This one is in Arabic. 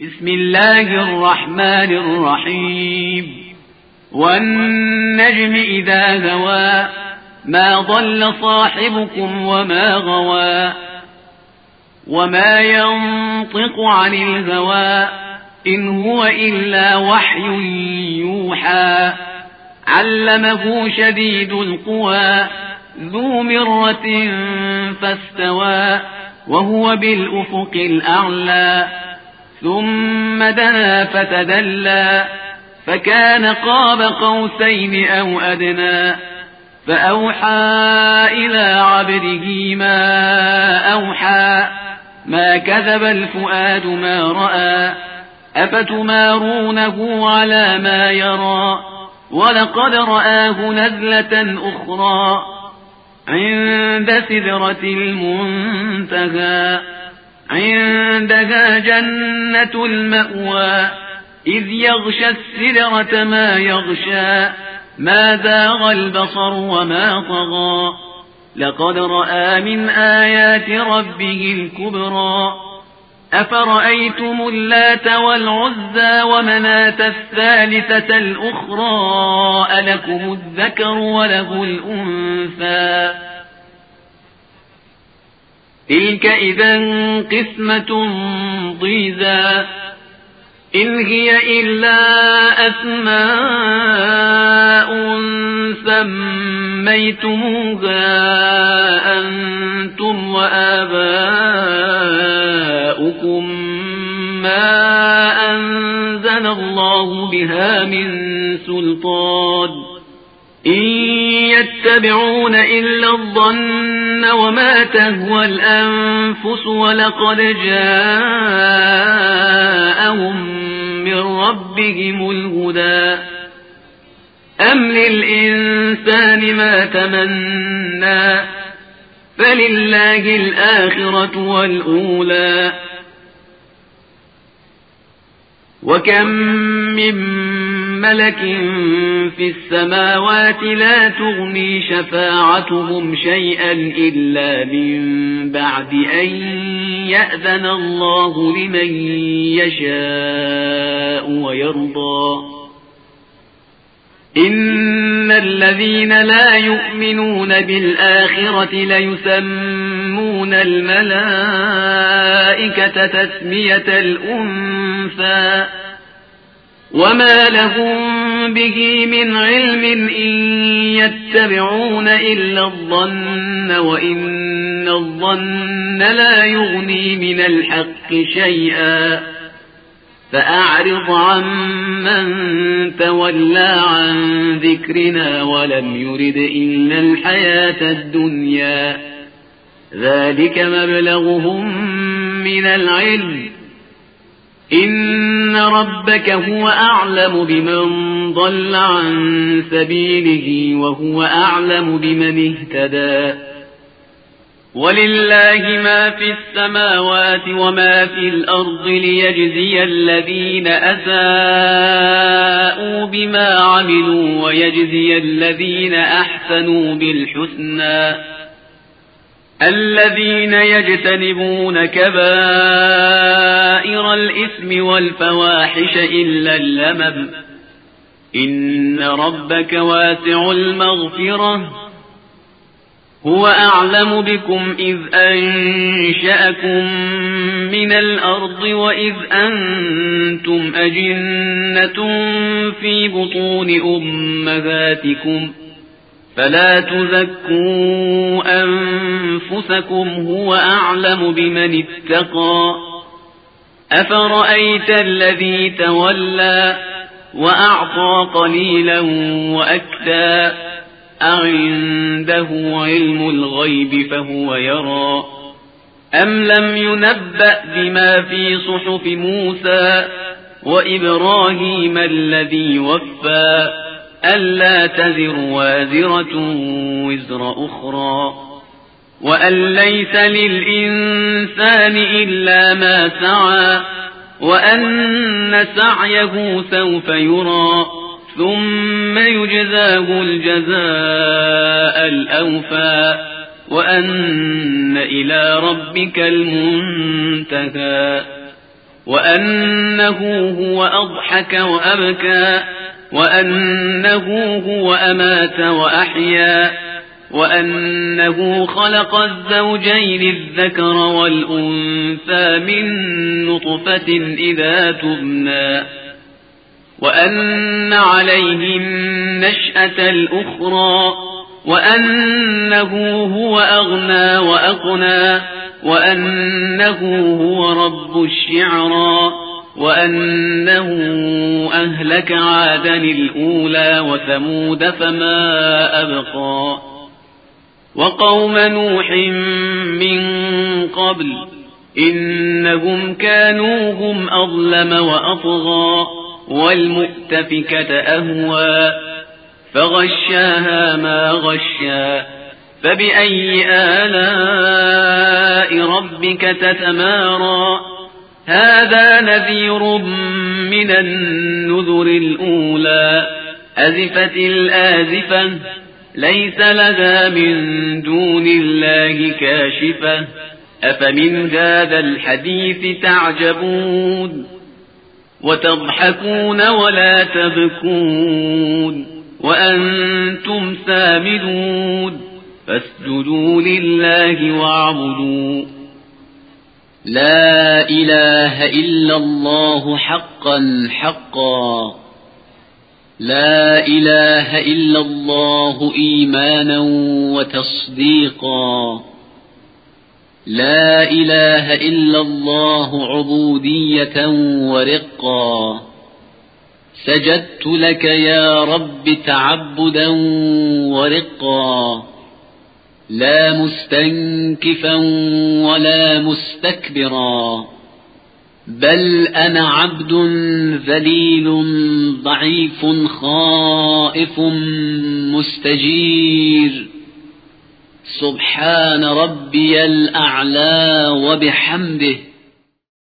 بسم الله الرحمن الرحيم والنجم إذا هوى ما ضل صاحبكم وما غوى وما ينطق عن الهوى إن هو إلا وحي يوحى علمه شديد القوى ذو مرة فاستوى وهو بالأفق الأعلى ثم دنا فتدلى فكان قاب قوسين أو أدنى فأوحى إلى عبده ما أوحى ما كذب الفؤاد ما رأى أفتمارونه على ما يرى ولقد رآه نزلة أخرى عند سدرة المنتهى عندها جنة المأوى إذ يغشى السدرة ما يغشى ما زاغ البصر وما طغى لقد رأى من آيات ربه الكبرى أفرأيتم اللات والعزى ومناة الثالثة الأخرى ألكم الذكر وله الأنثى تلك إذا قسمة ضيزى إن هي إلا أسماء سميتموها أنتم وآباؤكم ما أنزل الله بها من سلطان إن يتبعون إلا الظن وما تهوى الأنفس ولقد جاءهم من ربهم الهدى أم للإنسان ما تمنى فلله الآخرة والأولى وكم من ملك في السماوات لا تغني شفاعتهم شيئا إلا من بعد أن يأذن الله لمن يشاء ويرضى إن الذين لا يؤمنون بالآخرة ليسمون الملائكة تسمية الأنثى وما لهم به من علم إن يتبعون إلا الظن وإن الظن لا يغني من الحق شيئا فأعرض عمن تولى عن ذكرنا ولم يرد إلا الحياة الدنيا ذلك مبلغهم من العلم إن ربك هو أعلم بمن ضل عن سبيله وهو أعلم بمن اهتدى ولله ما في السماوات وما في الأرض ليجزي الذين أساءوا بما عملوا ويجزي الذين أحسنوا بالحسنى الذين يجتنبون كبائر الإثم والفواحش إلا اللمم إن ربك واسع المغفرة هو أعلم بكم إذ أنشأكم من الأرض وإذ أنتم أجنة في بطون أمهاتكم فلا تزكوا أنفسكم هو أعلم بمن اتقى أفرأيت الذي تولى وأعطى قليلا وأكدى أعنده علم الغيب فهو يرى أم لم ينبأ بما في صحف موسى وإبراهيم الذي وفى ألا تزر وازرة وزر أخرى وأن ليس للإنسان إلا ما سعى وأن سعيه سوف يرى ثم يجزاه الجزاء الأوفى وأن إلى ربك المنتهى وأنه هو أضحك وأبكى وأنه هو أمات وأحيا وأنه خلق الزوجين الذكر والأنثى من نطفة إذا تبنى وأن عليه النشأة الأخرى وأنه هو أغنى وأقنى وأنه هو رب الشعرى وأنه أهلك عادا الأولى وثمود فما أبقى وقوم نوح من قبل إنهم كانوا هم أظلم وأطغى والمؤتفكة أهوى فغشاها ما غشا فبأي آلاء ربك تتمارى هذا نذير من النذر الأولى أزفت الآزفة ليس لها من دون الله كاشفة أفمن هذا الحديث تعجبون وتضحكون ولا تبكون وأنتم سامدون فاسجدوا لله واعبدوا لا إله إلا الله حقا حقا لا إله إلا الله إيمانا وتصديقا لا إله إلا الله عبودية ورقا سجدت لك يا رب تعبدا ورقا لا مستنكفا ولا مستكبرا بل أنا عبد ذليل ضعيف خائف مستجير سبحان ربي الأعلى وبحمده